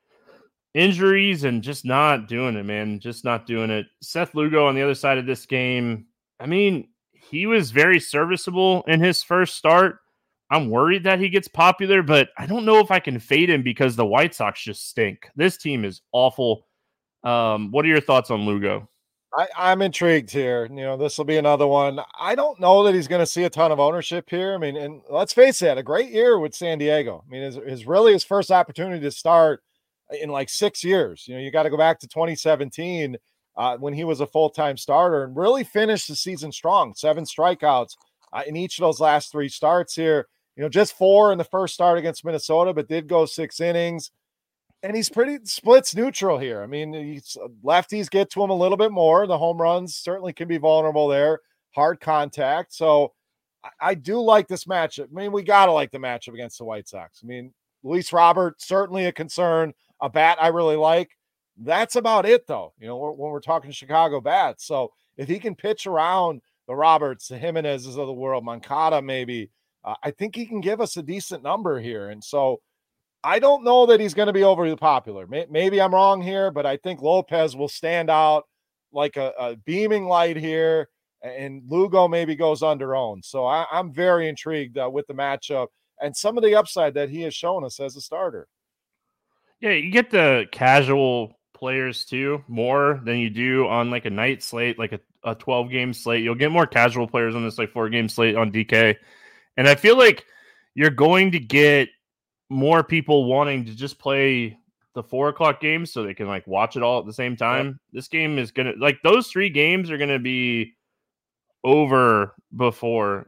injuries and just not doing it, man. Just not doing it. Seth Lugo on the other side of this game. I mean, he was very serviceable in his first start. I'm worried that he gets popular, but I don't know if I can fade him because the White Sox just stink. This team is awful. What are your thoughts on Lugo? I'm intrigued here. This will be another one. I don't know that he's going to see a ton of ownership here. I mean, and let's face it, a great year with San Diego. I mean, his first opportunity to start in like 6 years. You got to go back to 2017 when he was a full-time starter and really finished the season strong. 7 strikeouts in each of those last 3 starts here. Just 4 in the first start against Minnesota, but did go 6 innings. And he's pretty splits neutral here. I mean, lefties get to him a little bit more. The home runs certainly can be vulnerable there. Hard contact. So I do like this matchup. I mean, we got to like the matchup against the White Sox. I mean, Luis Robert, certainly a concern. A bat I really like. That's about it, though, when we're talking Chicago bats. So if he can pitch around the Roberts, the Jimenez's of the world, Moncada maybe, I think he can give us a decent number here. And so I don't know that he's going to be overly popular. Maybe I'm wrong here, but I think Lopez will stand out like a beaming light here, and Lugo maybe goes under owned. So I'm very intrigued with the matchup and some of the upside that he has shown us as a starter. Yeah, you get the casual players too more than you do on like a night slate, like a 12-game slate. You'll get more casual players on this like 4-game slate on DK. And I feel like you're going to get more people wanting to just play the 4:00 games so they can like watch it all at the same time. Yep. This game is going to like those 3 games are going to be over before.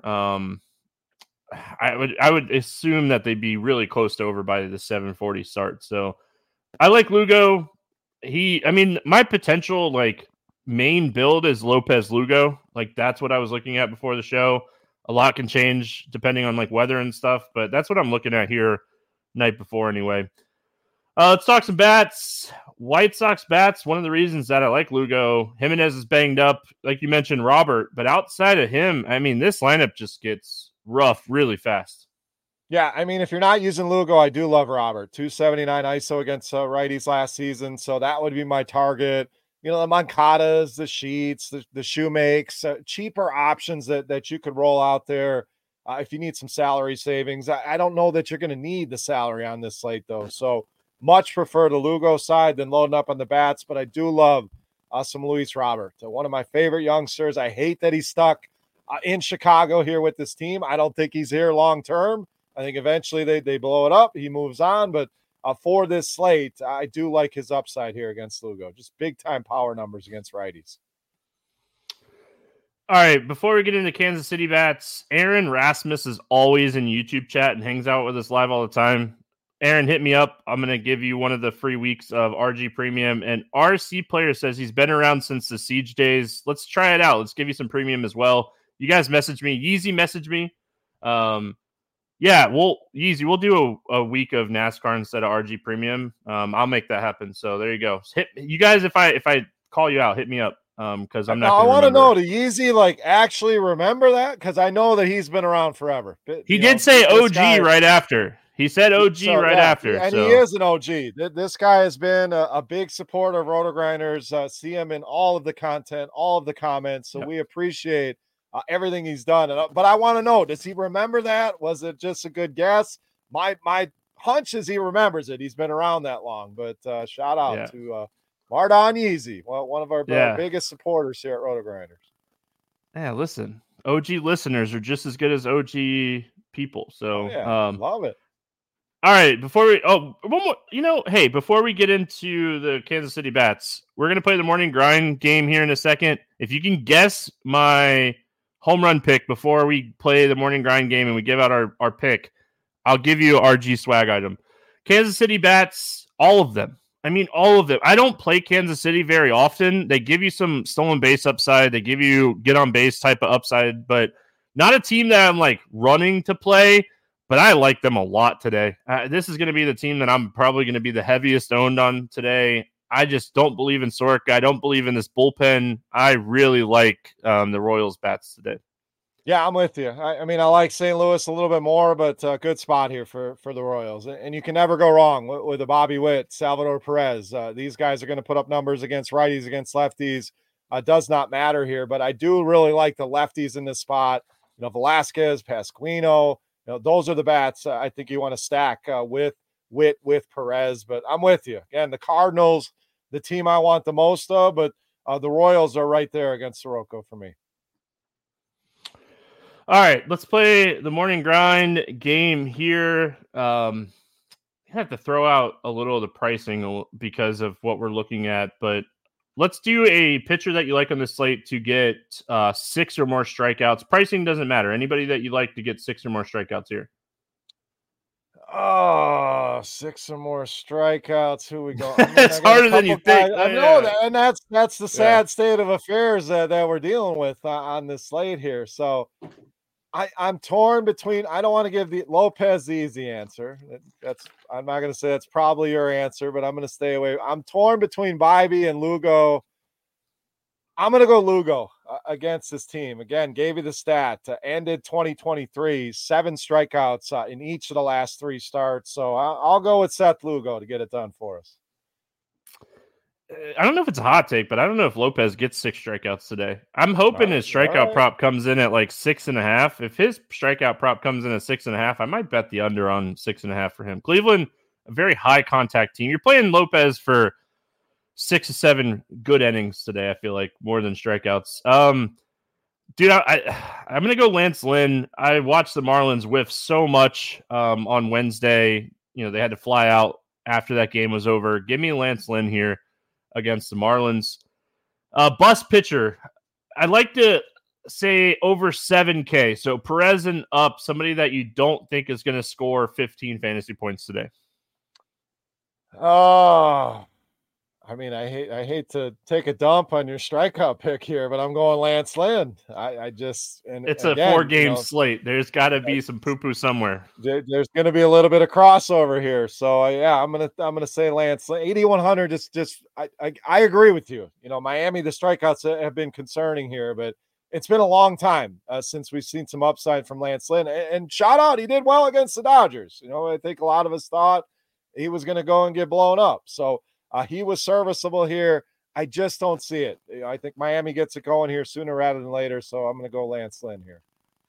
I would assume that they'd be really close to over by the 7:40 start. So I like Lugo. My potential like main build is Lopez Lugo. Like that's what I was looking at before the show. A lot can change depending on like weather and stuff, but that's what I'm looking at here night before anyway. Let's talk some bats. White Sox bats. One of the reasons that I like Lugo, Jimenez is banged up, like you mentioned, Robert. But outside of him, this lineup just gets rough really fast. Yeah, if you're not using Lugo, I do love Robert. 279 ISO against righties last season, so that would be my target. The Moncadas, the Sheets, the Shoemakes, cheaper options that you could roll out there if you need some salary savings. I don't know that you're going to need the salary on this slate, though. So much prefer the Lugo side than loading up on the bats, but I do love some Luis Robert. One of my favorite youngsters. I hate that he's stuck in Chicago here with this team. I don't think he's here long term. I think eventually they blow it up. He moves on, but for this slate, I do like his upside here against Lugo. Just big-time power numbers against righties. All right, before we get into Kansas City bats, Aaron Rasmus is always in YouTube chat and hangs out with us live all the time. Aaron, hit me up. I'm going to give you one of the free weeks of RG Premium. And RC Player says he's been around since the Siege days. Let's try it out. Let's give you some premium as well. You guys message me. Yeezy message me. Yeezy, we'll do a week of NASCAR instead of RG Premium. I'll make that happen. So there you go. Hit you guys. If I call you out, hit me up. Because I'm not. I want to know, do Yeezy like actually remember that? Because I know that he's been around forever. He did say OG right after. He said OG after. And he is an OG. This guy has been a big supporter of Roto Grinders. See him in all of the content, all of the comments. So we appreciate everything he's done. But I want to know, does he remember that? Was it just a good guess? My hunch is he remembers it. He's been around that long. But shout out to Mardon Yeezy, one of our biggest supporters here at Roto Grinders. Yeah, listen, OG listeners are just as good as OG people. So love it. All right, before we before we get into the Kansas City bats, we're gonna play the morning grind game here in a second. If you can guess my home run pick before we play the morning grind game and we give out our pick, I'll give you an RG swag item. Kansas City bats, all of them. All of them. I don't play Kansas City very often. They give you some stolen base upside. They give you get on base type of upside, but not a team that I'm like running to play. But I like them a lot today. This is going to be the team that I'm probably going to be the heaviest owned on today. I just don't believe in Soroka. I don't believe in this bullpen. I really like the Royals bats today. Yeah, I'm with you. I like St. Louis a little bit more, but good spot here for the Royals. And you can never go wrong with the Bobby Witt, Salvador Perez. These guys are going to put up numbers against righties, against lefties. Does not matter here, but I do really like the lefties in this spot. Velasquez, Pasquino. Those are the bats I think you want to stack with Witt, with Perez. But I'm with you. Again, the Cardinals, the team I want the most of, but the Royals are right there against Soroka for me. All right, let's play the morning grind game here. I have to throw out a little of the pricing because of what we're looking at, but let's do a pitcher that you like on the slate to get 6 or more strikeouts. Pricing doesn't matter. Anybody that you like to get 6 or more strikeouts here. Oh, 6 or more strikeouts. Who we go? It's harder than you think. I know that, and that's the sad state of affairs that we're dealing with on this slate here. So I'm torn between. I don't want to give the Lopez the easy answer. I'm not going to say that's probably your answer, but I'm going to stay away. I'm torn between Bibee and Lugo. I'm going to go Lugo against this team. Again, gave you the stat. Ended 2023, 7 strikeouts in each of the last 3 starts. So I'll go with Seth Lugo to get it done for us. I don't know if it's a hot take, but I don't know if Lopez gets 6 strikeouts today. I'm hoping his strikeout prop comes in at like 6.5. If his strikeout prop comes in at 6.5, I might bet the under on 6.5 for him. Cleveland, a very high contact team. You're playing Lopez for 6 or 7 good innings today, I feel like, more than strikeouts. Dude, I'm going to go Lance Lynn. I watched the Marlins whiff so much on Wednesday. You know, they had to fly out after that game was over. Give me Lance Lynn here against the Marlins. Bus pitcher. I'd like to say over 7K. So Perez and up, somebody that you don't think is going to score 15 fantasy points today. Oh, I mean, I hate to take a dump on your strikeout pick here, but I'm going Lance Lynn. It's a 4-game slate. There's got to be some poo-poo somewhere. There's going to be a little bit of crossover here. So yeah, I'm gonna say Lance Lynn. 8,100. I agree with you. You know, Miami, the strikeouts have been concerning here, but it's been a long time since we've seen some upside from Lance Lynn. And shout out, he did well against the Dodgers. You know, I think a lot of us thought he was going to go and get blown up. So. He was serviceable here. I just don't see it. I think Miami gets it going here sooner rather than later. So I'm going to go Lance Lynn here.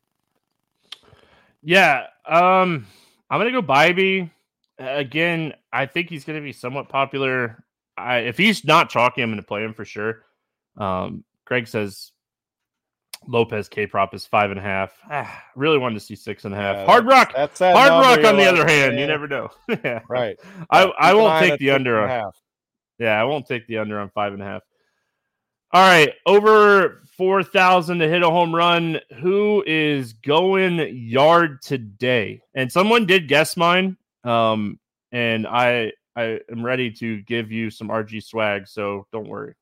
Yeah. I'm going to go Bybee. Again, I think he's going to be somewhat popular. If he's not chalky, I'm going to play him for sure. Greg says Lopez K-prop is 5.5. Really wanted to see 6.5. Yeah, Hard Rock. Hard Rock on the other hand. You never know. Yeah. Right. I won't take the under on. Yeah, I won't take the under on 5.5. All right, over 4,000 to hit a home run. Who is going yard today? And someone did guess mine. And I am ready to give you some RG swag, so don't worry.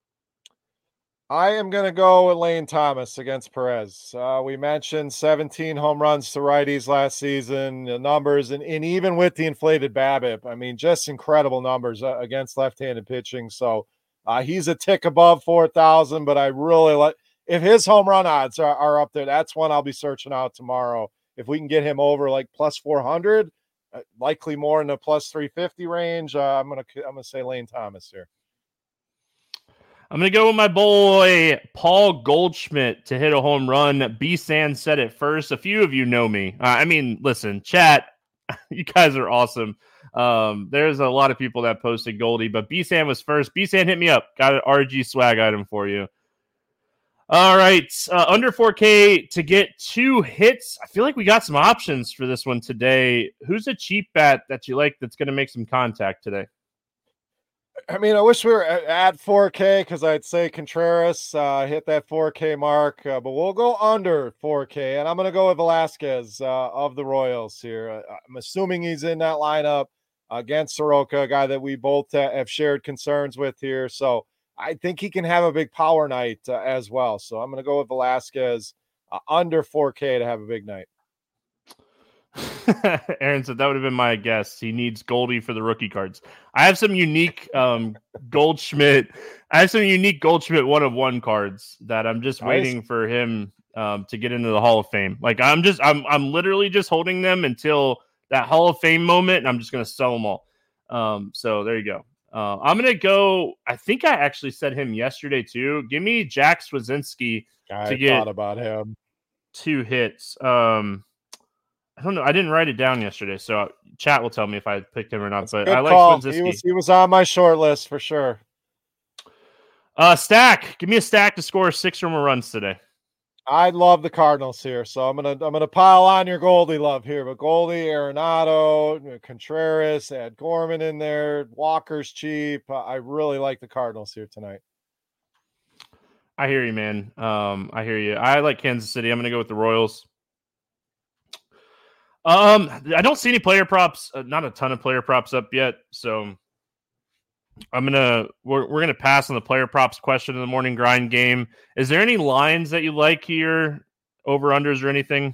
I am going to go with Lane Thomas against Perez. We mentioned 17 home runs to righties last season, the numbers, and even with the inflated BABIP, I mean, just incredible numbers against left-handed pitching. So he's a tick above 4,000, but I really like if his home run odds are up there, that's one I'll be searching out tomorrow. If we can get him over like plus 400, likely more in the plus 350 range, I'm gonna say Lane Thomas here. I'm going to go with my boy, Paul Goldschmidt, to hit a home run. B-San said it first. A few of you know me. Listen, chat, you guys are awesome. There's a lot of people that posted Goldie, but B-San was first. B-San, hit me up. Got an RG swag item for you. All right. Under 4K to get 2 hits. I feel like we got some options for this one today. Who's a cheap bet that you like that's going to make some contact today? I mean, I wish we were at 4K because I'd say Contreras hit that 4K mark, but we'll go under 4K, and I'm going to go with Velasquez of the Royals here. I'm assuming he's in that lineup against Soroka, a guy that we both have shared concerns with here. So I think he can have a big power night as well. So I'm going to go with Velasquez under 4K to have a big night. Aaron said that would have been my guess. He needs Goldie for the rookie cards. I have some unique Goldschmidt. I have some unique Goldschmidt 1-of-1 cards that I'm just waiting for him to get into the Hall of Fame. Like I'm literally just holding them until that Hall of Fame moment, and I'm just gonna sell them all. So there you go. I'm gonna go. I think I actually said him yesterday too. Give me Jack Swazinski to get about him 2 hits. I don't know. I didn't write it down yesterday, so chat will tell me if I picked him or not. But I like Swazinski. He was on my short list for sure. Stack. Give me a stack to score 6 or more runs today. I love the Cardinals here, so I'm gonna pile on your Goldie love here. But Goldie, Arenado, Contreras, add Gorman in there. Walker's cheap. I really like the Cardinals here tonight. I hear you, man. I hear you. I like Kansas City. I'm gonna go with the Royals. I don't see any player props, not a ton of player props up yet. So we're gonna pass on the player props question in the morning grind game. Is there any lines that you like here, over unders or anything?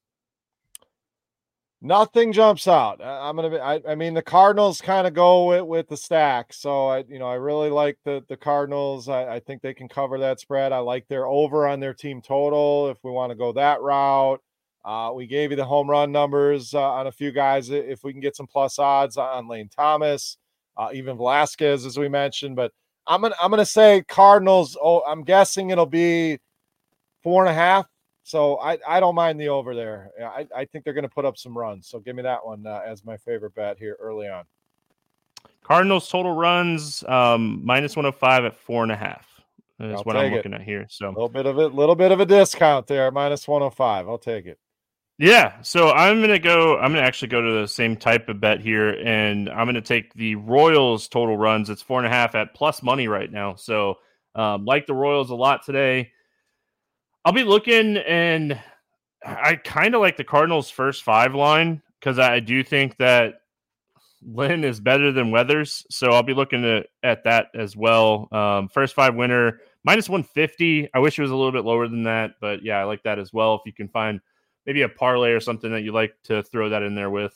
Nothing jumps out. I mean, the Cardinals kind of go with the stack. So I really like the Cardinals. I think they can cover that spread. I like their over on their team total if we want to go that route. We gave you the home run numbers on a few guys. If we can get some plus odds on Lane Thomas, even Velasquez, as we mentioned, but I'm gonna say Cardinals. Oh, I'm guessing it'll be 4.5. So I don't mind the over there. I think they're gonna put up some runs. So give me that one as my favorite bet here early on. Cardinals total runs -105 at 4.5. is I'll what I'm take it. looking at here. So little bit of a discount there, minus 105. I'll take it. Yeah, so I'm gonna actually go to the same type of bet here, and I'm gonna take the Royals total runs. It's 4.5 at plus money right now. So like the Royals a lot today. I'll be looking, and I kind of like the Cardinals' first 5 line because I do think that Lynn is better than Weathers. So I'll be looking at that as well. First 5 winner, minus 150. I wish it was a little bit lower than that, but yeah, I like that as well. If you can find maybe a parlay or something that you like to throw that in there with.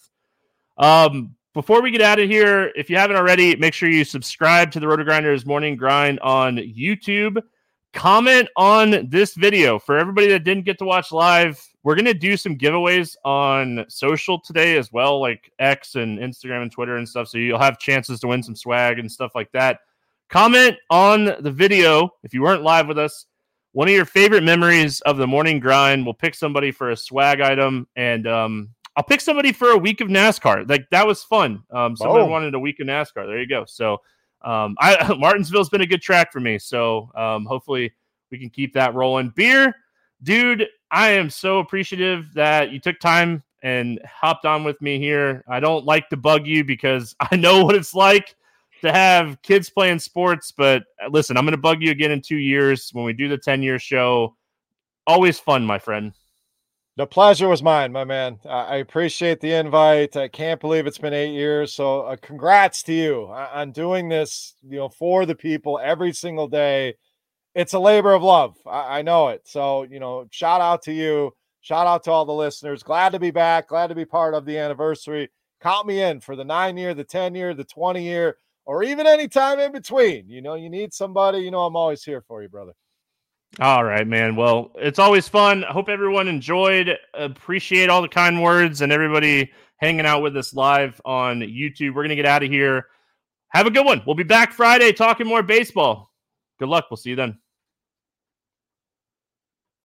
Before we get out of here, if you haven't already, make sure you subscribe to the RotoGrinders Morning Grind on YouTube. Comment on this video. For everybody that didn't get to watch live, we're going to do some giveaways on social today as well, like X and Instagram and Twitter and stuff. So you'll have chances to win some swag and stuff like that. Comment on the video if you weren't live with us. One of your favorite memories of the Morning Grind. We'll pick somebody for a swag item, and I'll pick somebody for a week of NASCAR. Like, that was fun. Somebody wanted a week of NASCAR. There you go. So Martinsville's been a good track for me. So hopefully we can keep that rolling. Beer, dude, I am so appreciative that you took time and hopped on with me here. I don't like to bug you because I know what it's like to have kids playing sports, but listen, I'm going to bug you again in 2 years when we do the 10-year show. Always fun, my friend. The pleasure was mine, my man. I appreciate the invite. I can't believe it's been 8 years. So congrats to you on doing this, for the people every single day. It's a labor of love. I know it. So, shout out to you. Shout out to all the listeners. Glad to be back. Glad to be part of the anniversary. Count me in for the 9-year, the 10-year, the 20-year, or even any time in between. You need somebody, I'm always here for you, brother. All right, man. Well, it's always fun. I hope everyone enjoyed. Appreciate all the kind words and everybody hanging out with us live on YouTube. We're going to get out of here. Have a good one. We'll be back Friday talking more baseball. Good luck. We'll see you then.